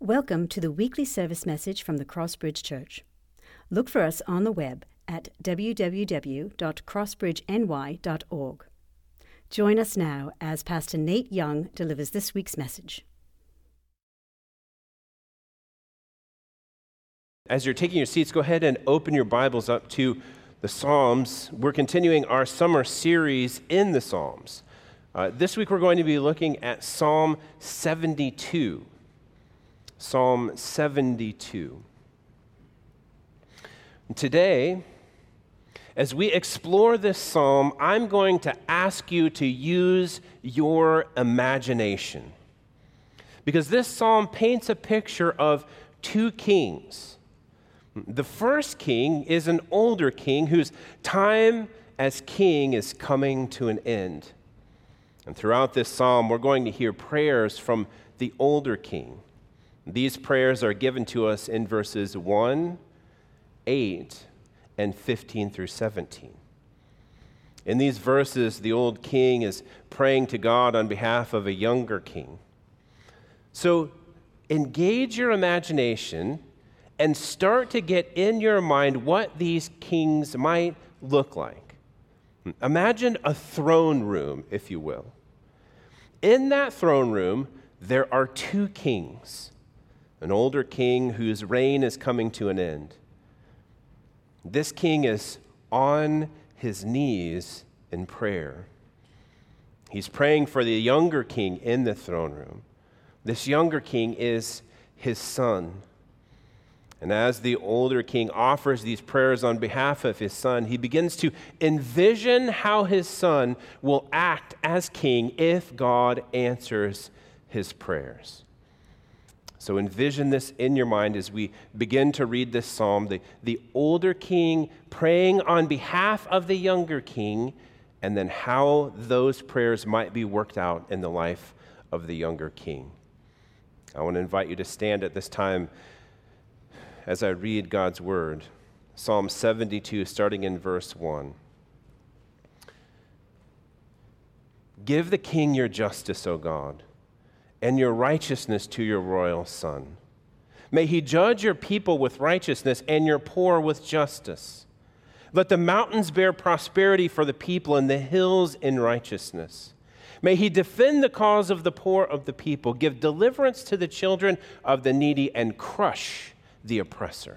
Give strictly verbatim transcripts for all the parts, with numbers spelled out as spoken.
Welcome to the weekly service message from the Crossbridge Church. Look for us on the web at w w w dot crossbridge n y dot org. Join us now as Pastor Nate Young delivers this week's message. As you're taking your seats, go ahead and open your Bibles up to the Psalms. We're continuing our summer series in the Psalms. Uh, this week we're going to be looking at Psalm seventy-two. Psalm seventy-two. Today, as we explore this psalm, I'm going to ask you to use your imagination. Because this psalm paints a picture of two kings. The first king is an older king whose time as king is coming to an end. And throughout this psalm, we're going to hear prayers from the older king. These prayers are given to us in verses one, eight, and fifteen through seventeen. In these verses, the old king is praying to God on behalf of a younger king. So engage your imagination and start to get in your mind what these kings might look like. Imagine a throne room, if you will. In that throne room, there are two kings. An older king whose reign is coming to an end. This king is on his knees in prayer. He's praying for the younger king in the throne room. This younger king is his son. And as the older king offers these prayers on behalf of his son, he begins to envision how his son will act as king if God answers his prayers. So envision this in your mind as we begin to read this psalm, the, the older king praying on behalf of the younger king, and then how those prayers might be worked out in the life of the younger king. I want to invite you to stand at this time as I read God's word. Psalm seventy-two, starting in verse one. Give the king your justice, O God, and your righteousness to your royal son. May he judge your people with righteousness and your poor with justice. Let the mountains bear prosperity for the people and the hills in righteousness. May he defend the cause of the poor of the people, give deliverance to the children of the needy, and crush the oppressor.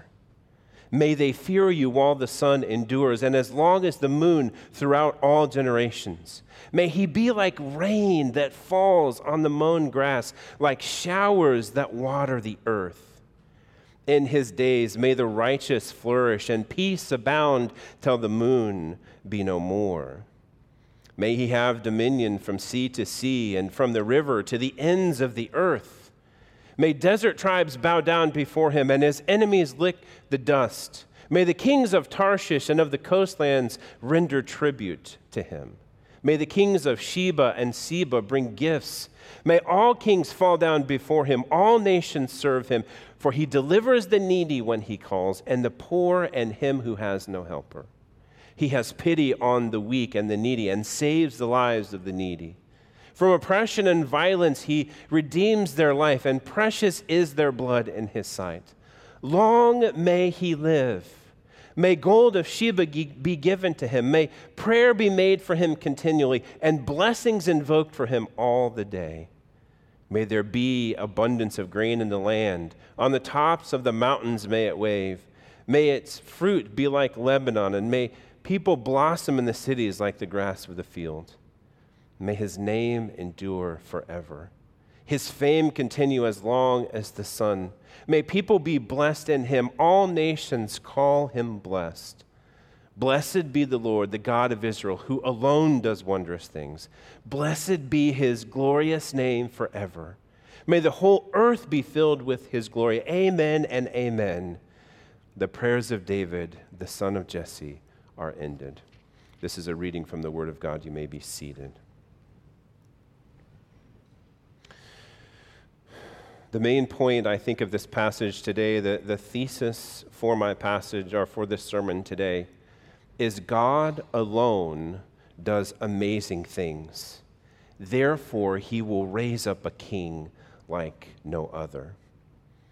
May they fear you while the sun endures, and as long as the moon throughout all generations. May he be like rain that falls on the mown grass, like showers that water the earth. In his days may the righteous flourish, and peace abound till the moon be no more. May he have dominion from sea to sea, and from the river to the ends of the earth. May desert tribes bow down before him, and his enemies lick the dust. May the kings of Tarshish and of the coastlands render tribute to him. May the kings of Sheba and Seba bring gifts. May all kings fall down before him, all nations serve him, for he delivers the needy when he calls, and the poor and him who has no helper. He has pity on the weak and the needy, and saves the lives of the needy. From oppression and violence he redeems their life, and precious is their blood in his sight. Long may he live. May gold of Sheba be given to him. May prayer be made for him continually, and blessings invoked for him all the day. May there be abundance of grain in the land. On the tops of the mountains may it wave. May its fruit be like Lebanon, and may people blossom in the cities like the grass of the field. May his name endure forever. His fame continue as long as the sun. May people be blessed in him. All nations call him blessed. Blessed be the Lord, the God of Israel, who alone does wondrous things. Blessed be his glorious name forever. May the whole earth be filled with his glory. Amen and amen. The prayers of David, the son of Jesse, are ended. This is a reading from the Word of God. You may be seated. The main point, I think, of this passage today, the, the thesis for my passage or for this sermon today, is God alone does amazing things. Therefore, he will raise up a king like no other.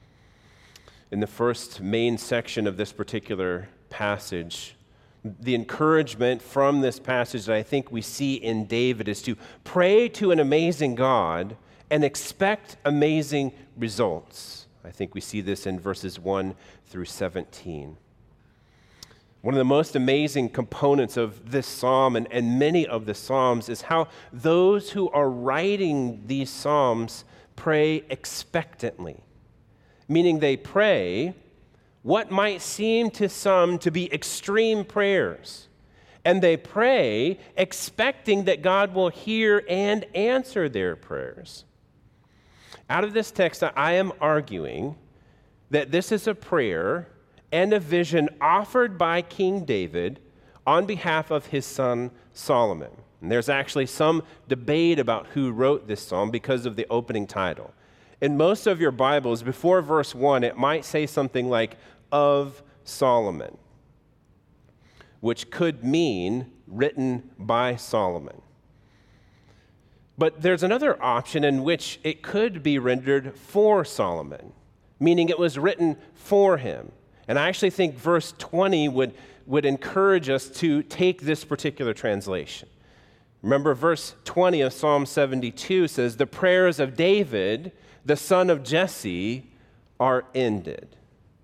in the first main section of this particular passage. The encouragement from this passage that I think we see in David is to pray to an amazing God and expect amazing results. I think we see this in verses one through seventeen. One of the most amazing components of this psalm and, and many of the psalms is how those who are writing these psalms pray expectantly, meaning they pray what might seem to some to be extreme prayers. And they pray expecting that God will hear and answer their prayers. Out of this text, I am arguing that this is a prayer and a vision offered by King David on behalf of his son Solomon. And there's actually some debate about who wrote this psalm because of the opening title. In most of your Bibles, before verse one, it might say something like, of Solomon, which could mean written by Solomon. But there's another option in which it could be rendered for Solomon, meaning it was written for him. And I actually think verse twenty would, would encourage us to take this particular translation. Remember, verse twenty of Psalm seventy-two says, the prayers of David, the son of Jesse, are ended.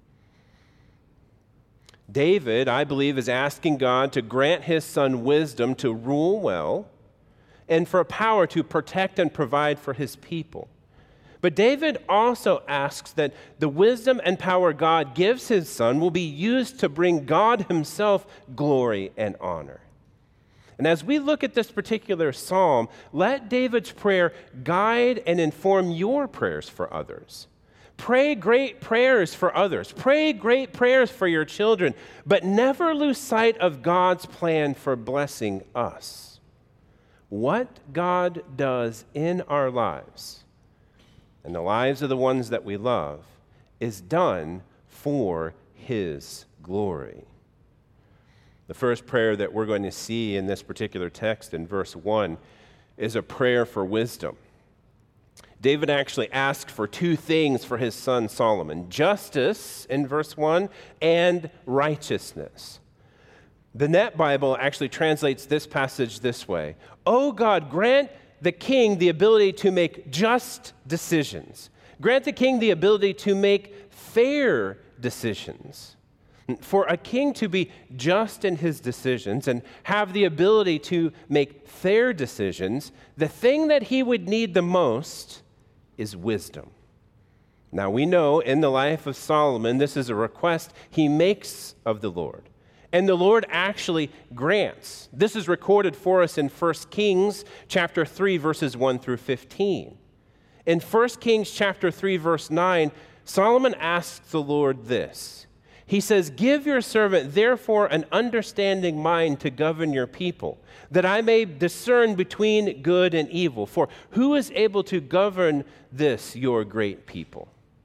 David, I believe, is asking God to grant his son wisdom to rule well and for power to protect and provide for his people. But David also asks that the wisdom and power God gives his son will be used to bring God himself glory and honor. And as we look at this particular psalm, let David's prayer guide and inform your prayers for others. Pray great prayers for others. Pray great prayers for your children, but never lose sight of God's plan for blessing us. What God does in our lives and the lives of the ones that we love is done for his glory. The first prayer that we're going to see in this particular text in verse one is a prayer for wisdom. David actually asked for two things for his son Solomon, justice in verse one and righteousness. The Net Bible actually translates this passage this way: "O God, grant the king the ability to make just decisions. Grant the king the ability to make fair decisions." For a king to be just in his decisions and have the ability to make fair decisions, the thing that he would need the most is wisdom. Now we know in the life of Solomon, this is a request he makes of the Lord. And the Lord actually grants. This is recorded for us in First Kings chapter three, verses one through fifteen. In First Kings chapter three, verse nine, Solomon asks the Lord this. He says, "Give your servant therefore an understanding mind to govern your people, that I may discern between good and evil. For who is able to govern this, your great people?"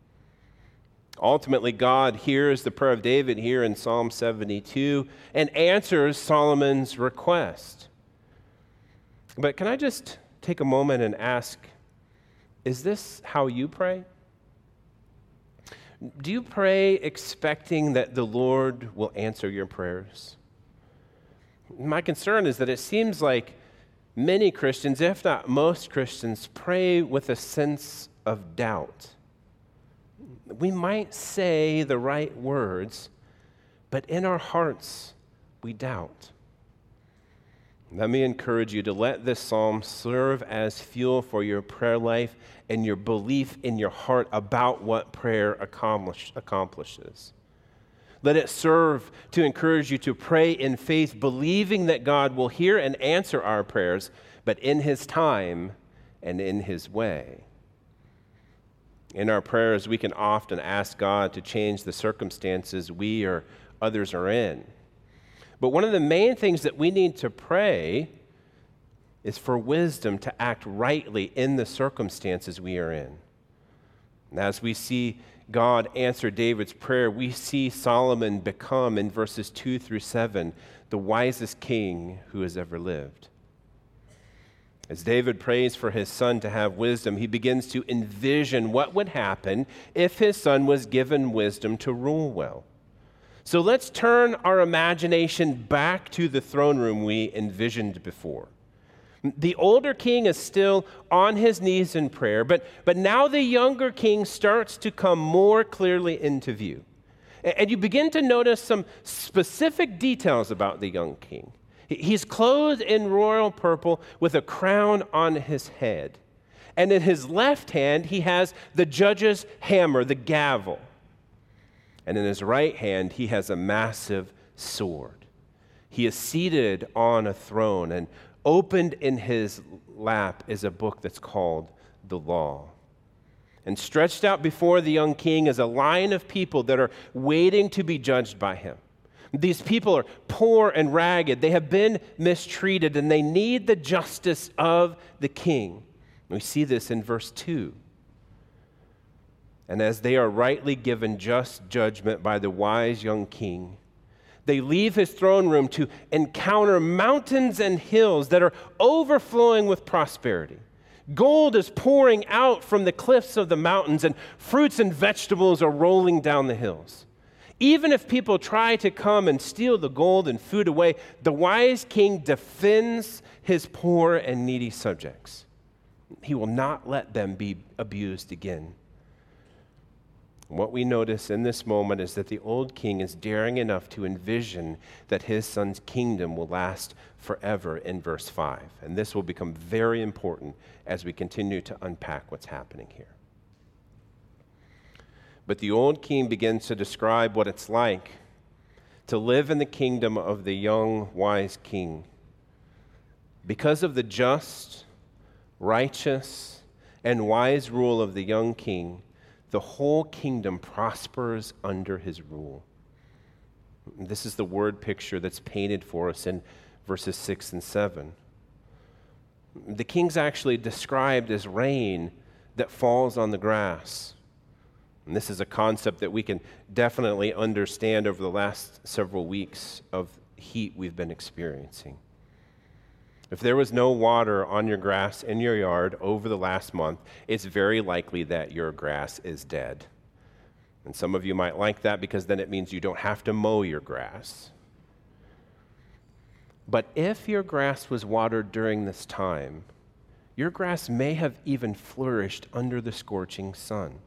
Ultimately, God hears the prayer of David here in Psalm seventy-two and answers Solomon's request. But can I just take a moment and ask, is this how you pray? Do you pray expecting that the Lord will answer your prayers? My concern is that it seems like many Christians, if not most Christians, pray with a sense of doubt. We might say the right words, but in our hearts, we doubt. Let me encourage you to let this psalm serve as fuel for your prayer life and your belief in your heart about what prayer accomplish, accomplishes. Let it serve to encourage you to pray in faith, believing that God will hear and answer our prayers, but in his time and in his way. In our prayers, we can often ask God to change the circumstances we or others are in. But one of the main things that we need to pray is for wisdom to act rightly in the circumstances we are in. And as we see God answer David's prayer, we see Solomon become, in verses two through seven, the wisest king who has ever lived. As David prays for his son to have wisdom, he begins to envision what would happen if his son was given wisdom to rule well. So let's turn our imagination back to the throne room we envisioned before. The older king is still on his knees in prayer, but, but now the younger king starts to come more clearly into view. And you begin to notice some specific details about the young king. He's clothed in royal purple with a crown on his head. And in his left hand, he has the judge's hammer, the gavel. And in his right hand, he has a massive sword. He is seated on a throne, and opened in his lap is a book that's called the Law. And stretched out before the young king is a line of people that are waiting to be judged by him. These people are poor and ragged. They have been mistreated, and they need the justice of the king. We see this in verse two. And as they are rightly given just judgment by the wise young king, they leave his throne room to encounter mountains and hills that are overflowing with prosperity. Gold is pouring out from the cliffs of the mountains, and fruits and vegetables are rolling down the hills. Even if people try to come and steal the gold and food away, the wise king defends his poor and needy subjects. He will not let them be abused again. What we notice in this moment is that the old king is daring enough to envision that his son's kingdom will last forever in verse five. And this will become very important as we continue to unpack what's happening here. But the old king begins to describe what it's like to live in the kingdom of the young, wise king. Because of the just, righteous, and wise rule of the young king, the whole kingdom prospers under his rule. This is the word picture that's painted for us in verses six and seven. The king's actually described as rain that falls on the grass. And this is a concept that we can definitely understand over the last several weeks of heat we've been experiencing. If there was no water on your grass in your yard over the last month, it's very likely that your grass is dead. And some of you might like that because then it means you don't have to mow your grass. But if your grass was watered during this time, your grass may have even flourished under the scorching sun.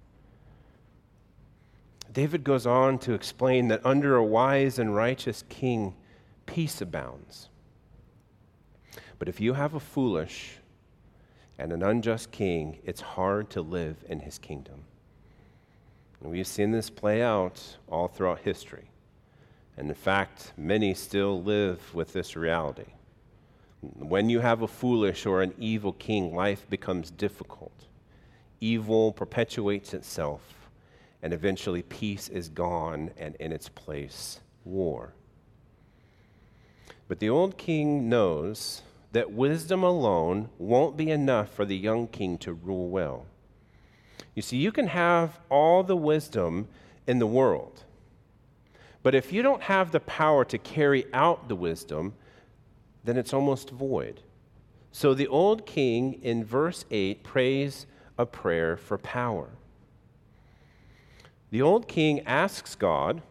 David goes on to explain that under a wise and righteous king, peace abounds. But if you have a foolish and an unjust king, it's hard to live in his kingdom. And we've seen this play out all throughout history. And in fact, many still live with this reality. When you have a foolish or an evil king, life becomes difficult. Evil perpetuates itself, and eventually peace is gone, and in its place, war. But the old king knows that wisdom alone won't be enough for the young king to rule well. You see, you can have all the wisdom in the world, but if you don't have the power to carry out the wisdom, then it's almost void. So the old king in verse eight prays a prayer for power. The old king asks God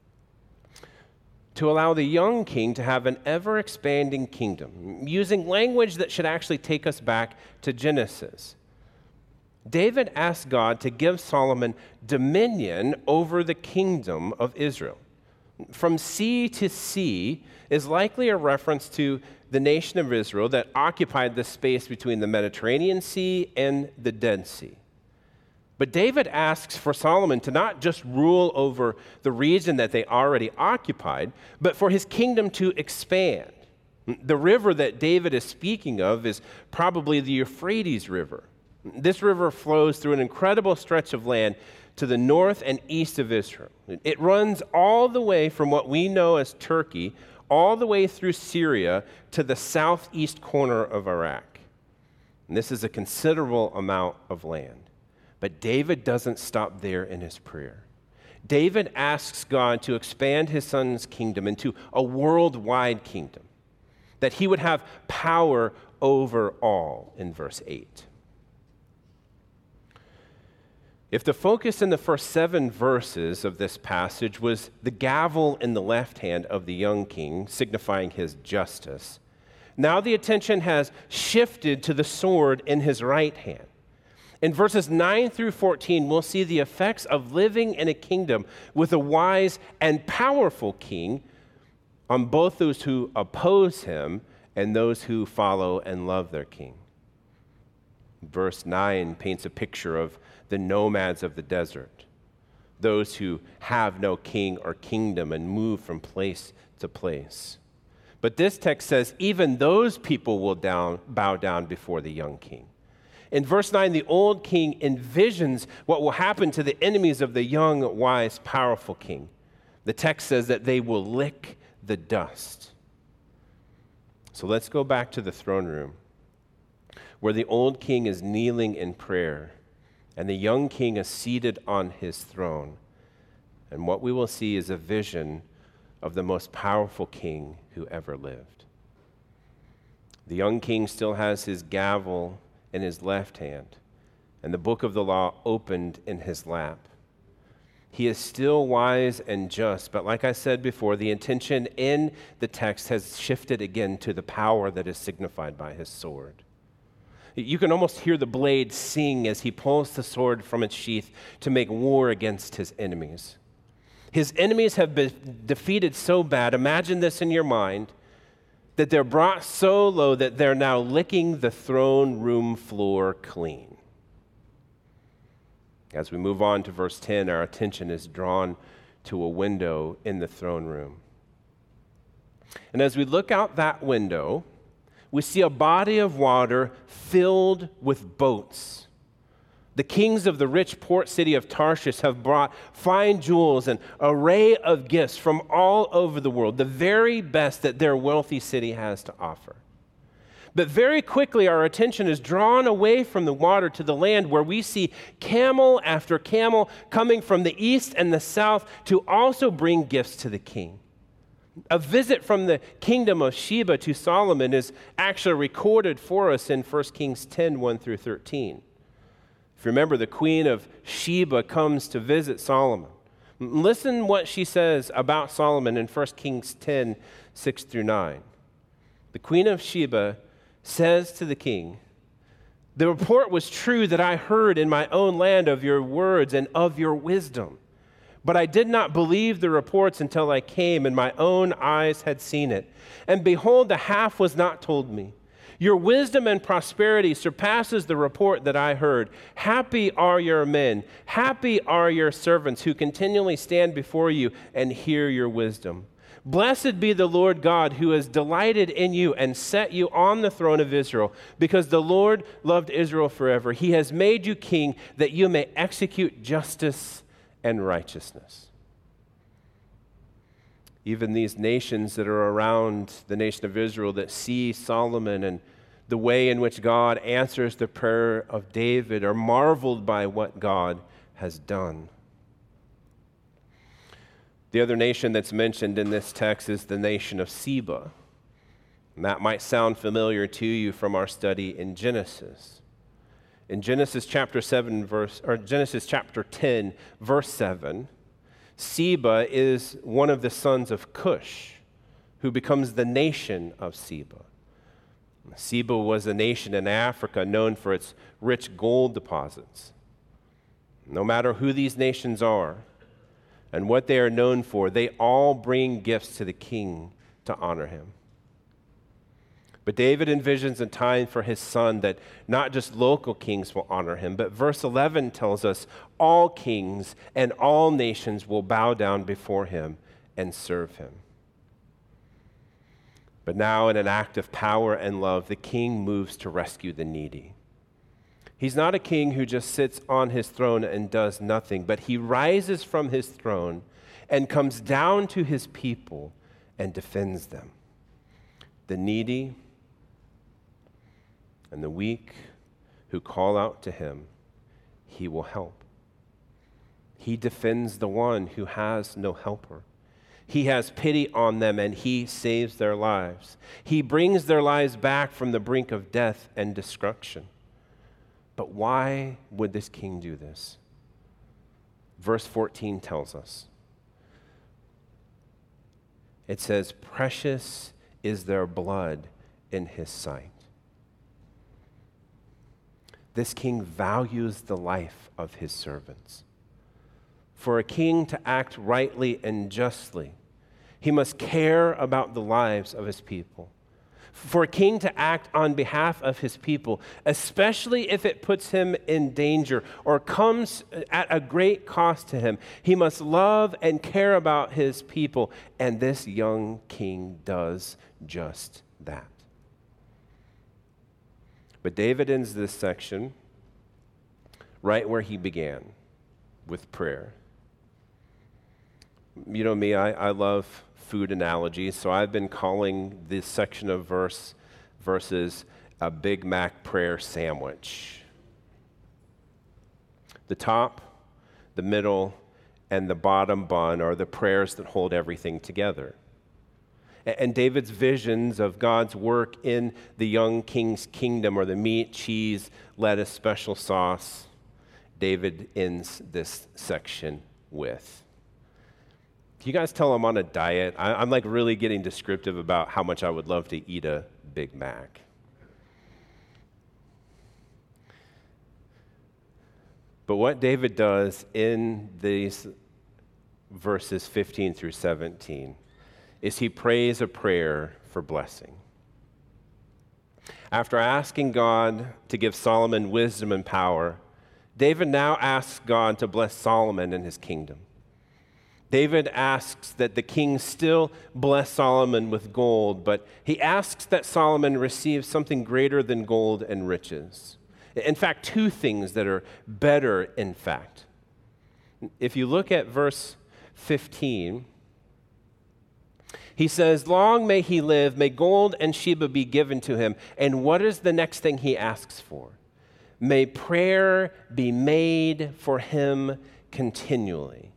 to allow the young king to have an ever-expanding kingdom, using language that should actually take us back to Genesis. David asked God to give Solomon dominion over the kingdom of Israel. From sea to sea is likely a reference to the nation of Israel that occupied the space between the Mediterranean Sea and the Dead Sea. But David asks for Solomon to not just rule over the region that they already occupied, but for his kingdom to expand. The river that David is speaking of is probably the Euphrates River. This river flows through an incredible stretch of land to the north and east of Israel. It runs all the way from what we know as Turkey, all the way through Syria to the southeast corner of Iraq. And this is a considerable amount of land. But David doesn't stop there in his prayer. David asks God to expand his son's kingdom into a worldwide kingdom, that he would have power over all in verse eight. If the focus in the first seven verses of this passage was the gavel in the left hand of the young king, signifying his justice, now the attention has shifted to the sword in his right hand. In verses nine through fourteen, we'll see the effects of living in a kingdom with a wise and powerful king on both those who oppose him and those who follow and love their king. Verse nine paints a picture of the nomads of the desert, those who have no king or kingdom and move from place to place. But this text says even those people will down, bow down before the young king. In verse nine, the old king envisions what will happen to the enemies of the young, wise, powerful king. The text says that they will lick the dust. So let's go back to the throne room, where the old king is kneeling in prayer, and the young king is seated on his throne. And what we will see is a vision of the most powerful king who ever lived. The young king still has his gavel in his left hand, and the book of the law opened in his lap. He is still wise and just, but like I said before, the intention in the text has shifted again to the power that is signified by his sword. You can almost hear the blade sing as he pulls the sword from its sheath to make war against his enemies. His enemies have been defeated so bad, imagine this in your mind, that they're brought so low that they're now licking the throne room floor clean. As we move on to verse ten, our attention is drawn to a window in the throne room. And as we look out that window, we see a body of water filled with boats. The kings of the rich port city of Tarshish have brought fine jewels and array of gifts from all over the world, the very best that their wealthy city has to offer. But very quickly, our attention is drawn away from the water to the land, where we see camel after camel coming from the east and the south to also bring gifts to the king. A visit from the kingdom of Sheba to Solomon is actually recorded for us in First Kings ten, one through thirteen. If you remember, the queen of Sheba comes to visit Solomon. Listen what she says about Solomon in First Kings ten, six through nine. The queen of Sheba says to the king, "The report was true that I heard in my own land of your words and of your wisdom. But I did not believe the reports until I came and my own eyes had seen it. And behold, the half was not told me. Your wisdom and prosperity surpasses the report that I heard. Happy are your men. Happy are your servants who continually stand before you and hear your wisdom. Blessed be the Lord God who has delighted in you and set you on the throne of Israel, because the Lord loved Israel forever. He has made you king that you may execute justice and righteousness." Even these nations that are around the nation of Israel that see Solomon and the way in which God answers the prayer of David are marveled by what God has done. The other nation that's mentioned in this text is the nation of Seba. And that might sound familiar to you from our study in Genesis. In Genesis chapter seven, verse or Genesis chapter ten, verse seven, Seba is one of the sons of Cush, who becomes the nation of Seba. Seba was a nation in Africa known for its rich gold deposits. No matter who these nations are and what they are known for, they all bring gifts to the king to honor him. But David envisions a time for his son that not just local kings will honor him, but verse eleven tells us all kings and all nations will bow down before him and serve him. But now, in an act of power and love, the king moves to rescue the needy. He's not a king who just sits on his throne and does nothing, but he rises from his throne and comes down to his people and defends them. The needy and the weak who call out to him, he will help. He defends the one who has no helper. He has pity on them and he saves their lives. He brings their lives back from the brink of death and destruction. But why would this king do this? Verse fourteen tells us. It says, precious is their blood in his sight. This king values the life of his servants. For a king to act rightly and justly, he must care about the lives of his people. For a king to act on behalf of his people, especially if it puts him in danger or comes at a great cost to him, he must love and care about his people. And this young king does just that. But David ends this section right where he began, with prayer. You know me, I, I love food analogies, so I've been calling this section of verse verses a Big Mac prayer sandwich. The top, the middle, and the bottom bun are the prayers that hold everything together. And David's visions of God's work in the young king's kingdom, or the meat, cheese, lettuce, special sauce, David ends this section with. Can you guys tell I'm on a diet? I, I'm like really getting descriptive about how much I would love to eat a Big Mac. But what David does in these verses fifteen through seventeen is he prays a prayer for blessing. After asking God to give Solomon wisdom and power, David now asks God to bless Solomon and his kingdom. David asks that the king still bless Solomon with gold, but he asks that Solomon receive something greater than gold and riches. In fact, two things that are better, in fact. If you look at verse fifteen, he says, long may he live, may gold and Sheba be given to him. And what is the next thing he asks for? May prayer be made for him continually.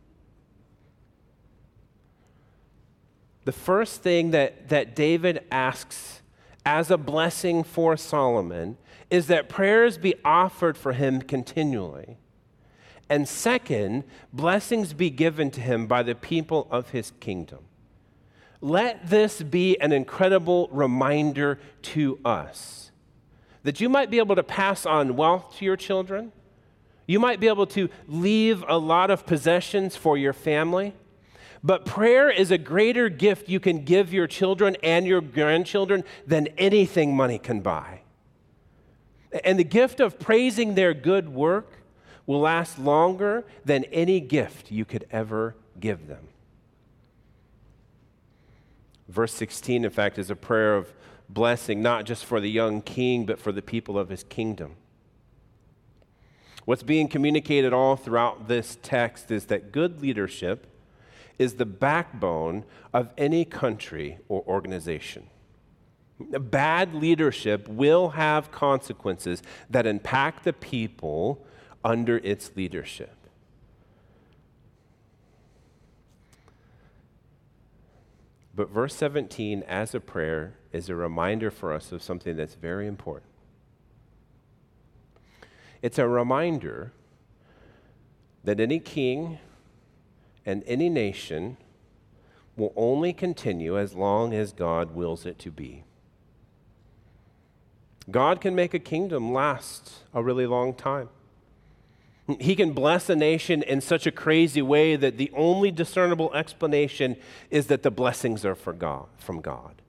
The first thing that, that David asks as a blessing for Solomon is that prayers be offered for him continually. And second, blessings be given to him by the people of his kingdom. Let this be an incredible reminder to us that you might be able to pass on wealth to your children. You might be able to leave a lot of possessions for your family. But prayer is a greater gift you can give your children and your grandchildren than anything money can buy. And the gift of praising their good work will last longer than any gift you could ever give them. Verse sixteen, in fact, is a prayer of blessing, not just for the young king, but for the people of his kingdom. What's being communicated all throughout this text is that good leadership is the backbone of any country or organization. Bad leadership will have consequences that impact the people under its leadership. But verse seventeen, as a prayer, is a reminder for us of something that's very important. It's a reminder that any king and any nation will only continue as long as God wills it to be. God can make a kingdom last a really long time. He can bless a nation in such a crazy way that the only discernible explanation is that the blessings are for God, from God.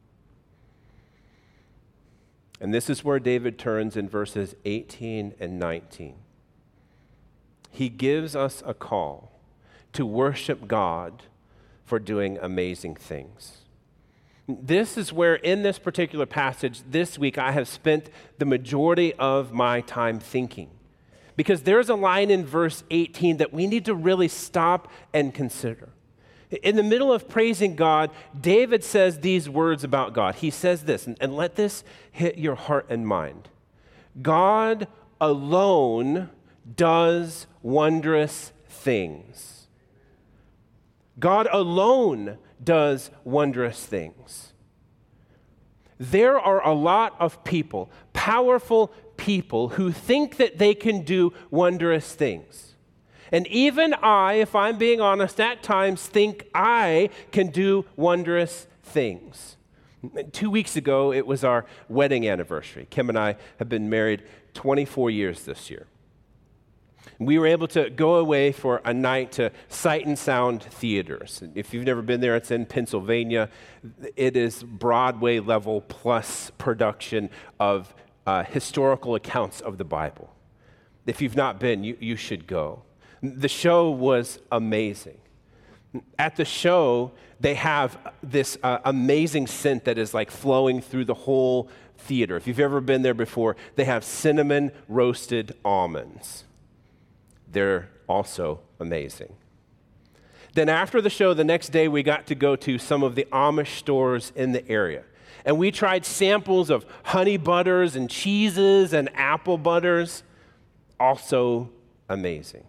And this is where David turns in verses eighteen and nineteen. He gives us a call to worship God for doing amazing things. This is where, in this particular passage this week, I have spent the majority of my time thinking. Because there's a line in verse eighteen that we need to really stop and consider. In the middle of praising God, David says these words about God. He says this, and, and let this hit your heart and mind. God alone does wondrous things. God alone does wondrous things. There are a lot of people, powerful people, who think that they can do wondrous things. And even I, if I'm being honest, at times think I can do wondrous things. Two weeks ago, it was our wedding anniversary. Kim and I have been married twenty-four years this year. We were able to go away for a night to Sight and Sound Theaters. If you've never been there, it's in Pennsylvania. It is Broadway level plus production of uh, historical accounts of the Bible. If you've not been, you, you should go. The show was amazing. At the show, they have this uh, amazing scent that is like flowing through the whole theater. If you've ever been there before, they have cinnamon roasted almonds. They're also amazing. Then after the show, the next day, we got to go to some of the Amish stores in the area. And we tried samples of honey butters and cheeses and apple butters. Also amazing.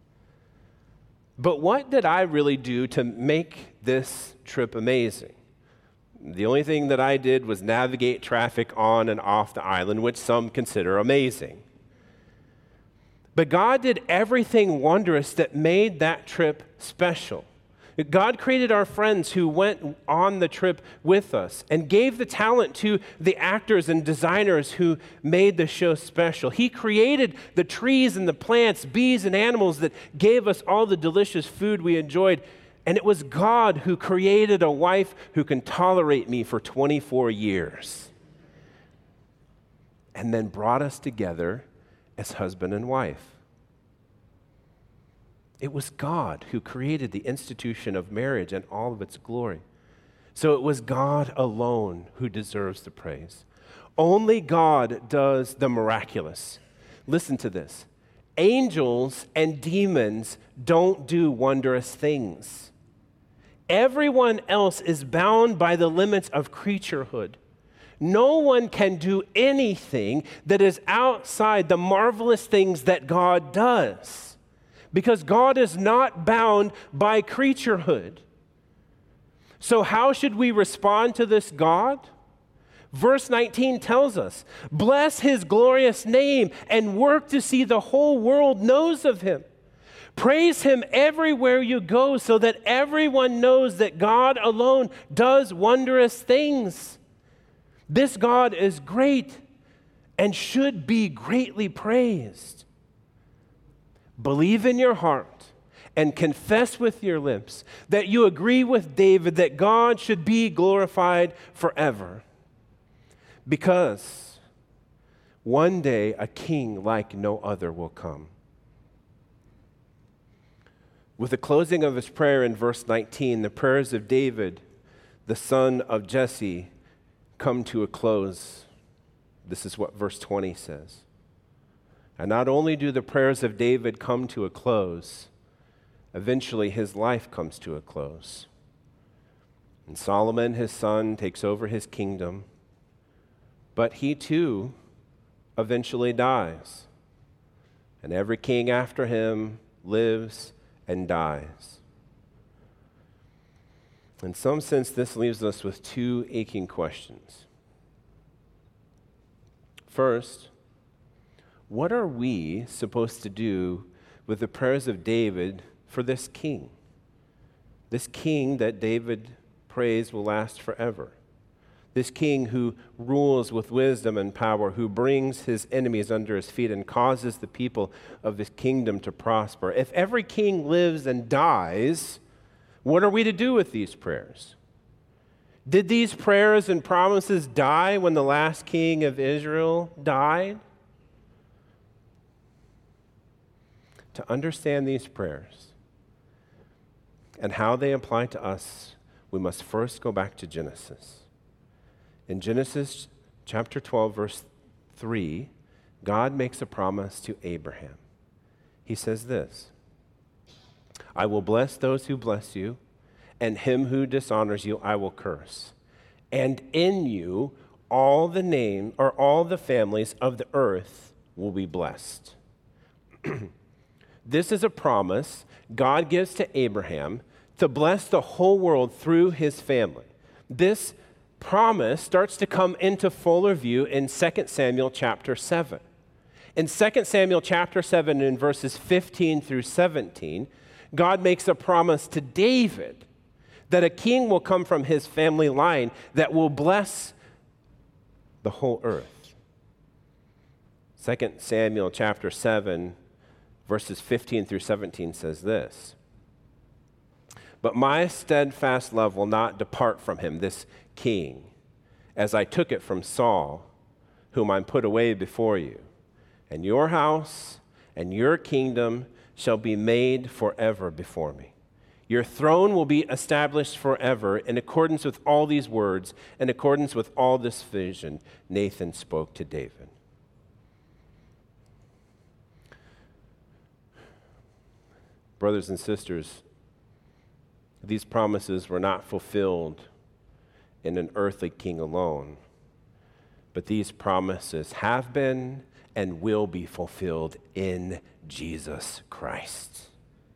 But what did I really do to make this trip amazing? The only thing that I did was navigate traffic on and off the island, which some consider amazing. But God did everything wondrous that made that trip special. God created our friends who went on the trip with us and gave the talent to the actors and designers who made the show special. He created the trees and the plants, bees and animals that gave us all the delicious food we enjoyed. And it was God who created a wife who can tolerate me for twenty-four years and then brought us together as husband and wife. It was God who created the institution of marriage and all of its glory. So it was God alone who deserves the praise. Only God does the miraculous. Listen to this. Angels and demons don't do wondrous things. Everyone else is bound by the limits of creaturehood. No one can do anything that is outside the marvelous things that God does. Because God is not bound by creaturehood. So how should we respond to this God? Verse nineteen tells us, bless his glorious name and work to see the whole world knows of him. Praise him everywhere you go so that everyone knows that God alone does wondrous things. This God is great and should be greatly praised. Believe in your heart and confess with your lips that you agree with David that God should be glorified forever. Because one day a king like no other will come. With the closing of his prayer in verse nineteen, the prayers of David, the son of Jesse, come to a close. This is what verse twenty says. And not only do the prayers of David come to a close, eventually his life comes to a close. And Solomon, his son, takes over his kingdom, but he too eventually dies. And every king after him lives and dies. In some sense, this leaves us with two aching questions. First, what are we supposed to do with the prayers of David for this king? This king that David prays will last forever. This king who rules with wisdom and power, who brings his enemies under his feet and causes the people of his kingdom to prosper. If every king lives and dies, what are we to do with these prayers? Did these prayers and promises die when the last king of Israel died? To understand these prayers and how they apply to us, we must first go back to Genesis. In Genesis chapter twelve, verse three, God makes a promise to Abraham. He says this, I will bless those who bless you, and him who dishonors you I will curse. And in you all the name or all the families of the earth will be blessed. This is a promise God gives to Abraham to bless the whole world through his family. This promise starts to come into fuller view in Second Samuel chapter seven. In Second Samuel chapter seven, in verses fifteen through seventeen, God makes a promise to David that a king will come from his family line that will bless the whole earth. Second Samuel chapter seven, verses fifteen through seventeen says this: "But my steadfast love will not depart from him, this king, as I took it from Saul, whom I put away before you. And your house and your kingdom shall be made forever before me. Your throne will be established forever in accordance with all these words, in accordance with all this vision Nathan spoke to David." Brothers and sisters, these promises were not fulfilled in an earthly king alone, but these promises have been and will be fulfilled in Jesus Christ.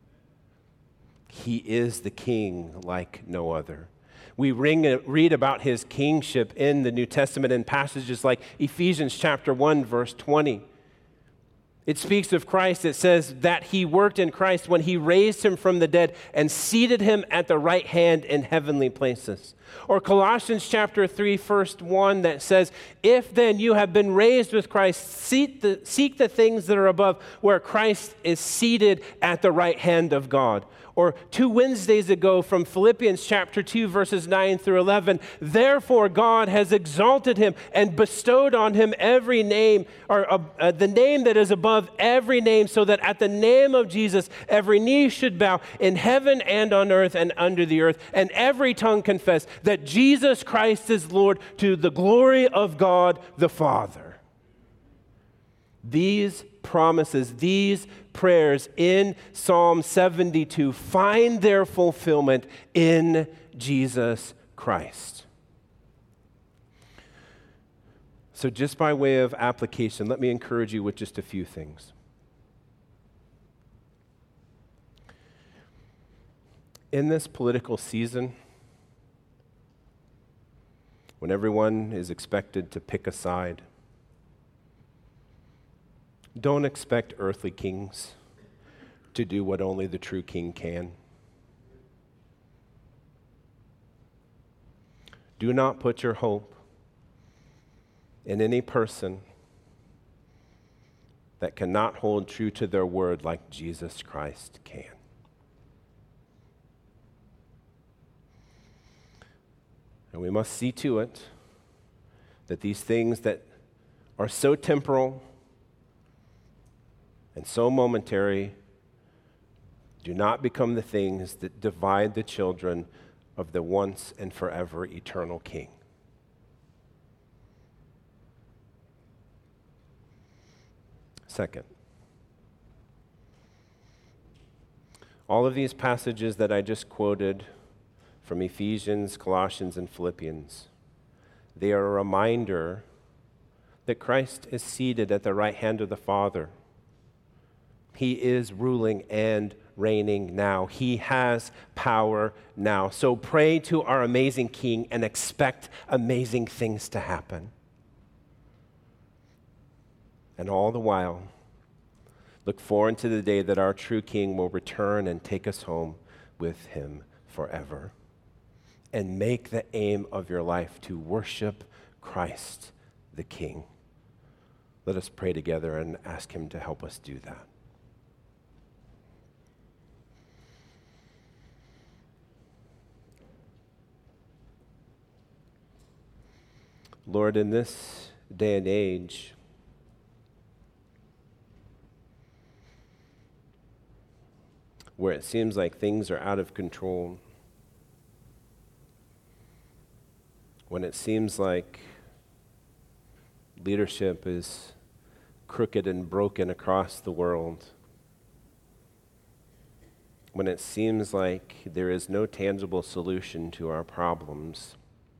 He is the king like no other. We ring, read about his kingship in the New Testament in passages like Ephesians chapter one, verse twenty. It speaks of Christ. It says that he worked in Christ when he raised him from the dead and seated him at the right hand in heavenly places. Or Colossians chapter three, verse one, that says, "If then you have been raised with Christ, seek the, seek the things that are above, where Christ is seated at the right hand of God." Or two Wednesdays ago from Philippians chapter two, verses nine through eleven, "Therefore God has exalted him and bestowed on him every name, or uh, uh, the name that is above every name, so that at the name of Jesus every knee should bow in heaven and on earth and under the earth, and every tongue confess that Jesus Christ is Lord, to the glory of God the Father." These promises, these prayers in Psalm seventy-two find their fulfillment in Jesus Christ. So just by way of application, let me encourage you with just a few things. In this political season, when everyone is expected to pick a side, don't expect earthly kings to do what only the true king can. Do not put your hope in any person that cannot hold true to their word like Jesus Christ can. And we must see to it that these things that are so temporal and so momentary do not become the things that divide the children of the once and forever eternal King. Second, all of these passages that I just quoted from Ephesians, Colossians, and Philippians, they are a reminder that Christ is seated at the right hand of the Father. He is ruling and reigning now. He has power now. So pray to our amazing King and expect amazing things to happen. And all the while, look forward to the day that our true King will return and take us home with him forever. And make the aim of your life to worship Christ the King. Let us pray together and ask him to help us do that. Lord, in this day and age, where it seems like things are out of control, when it seems like leadership is crooked and broken across the world, when it seems like there is no tangible solution to our problems,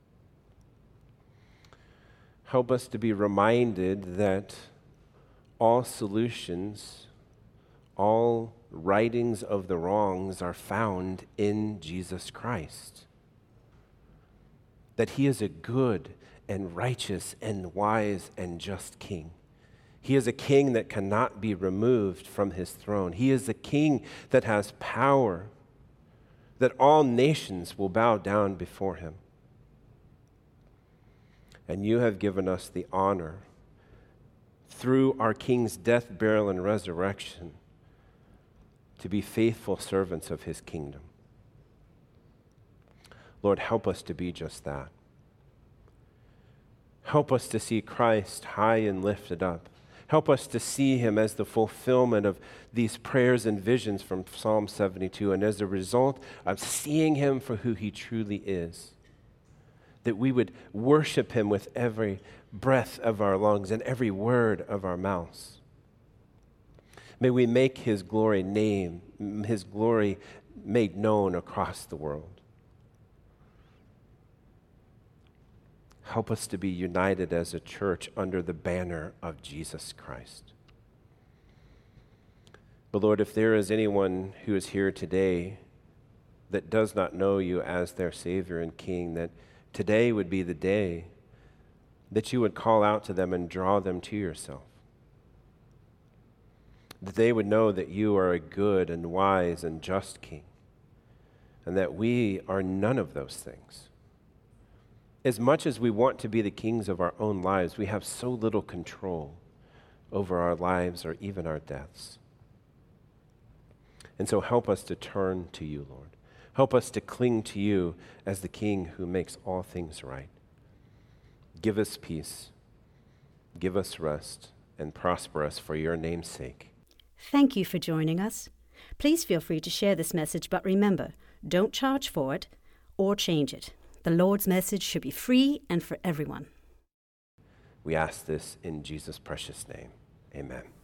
help us to be reminded that all solutions, all rightings of the wrongs are found in Jesus Christ. That he is a good and righteous and wise and just king. He is a king that cannot be removed from his throne. He is a king that has power, that all nations will bow down before him. And you have given us the honor, through our King's death, burial, and resurrection, to be faithful servants of his kingdom. Lord, help us to be just that. Help us to see Christ high and lifted up. Help us to see him as the fulfillment of these prayers and visions from Psalm seventy-two, and as a result of seeing him for who he truly is, that we would worship him with every breath of our lungs and every word of our mouths. May we make his glory name, his glory made known across the world. Help us to be united as a church under the banner of Jesus Christ. But Lord, if there is anyone who is here today that does not know you as their Savior and King, that today would be the day that you would call out to them and draw them to yourself. That they would know that you are a good and wise and just King, and that we are none of those things. As much as we want to be the kings of our own lives, we have so little control over our lives or even our deaths. And so help us to turn to you, Lord. Help us to cling to you as the King who makes all things right. Give us peace, give us rest, and prosper us for your name's sake. Thank you for joining us. Please feel free to share this message, but remember, don't charge for it or change it. The Lord's message should be free and for everyone. We ask this in Jesus' precious name. Amen.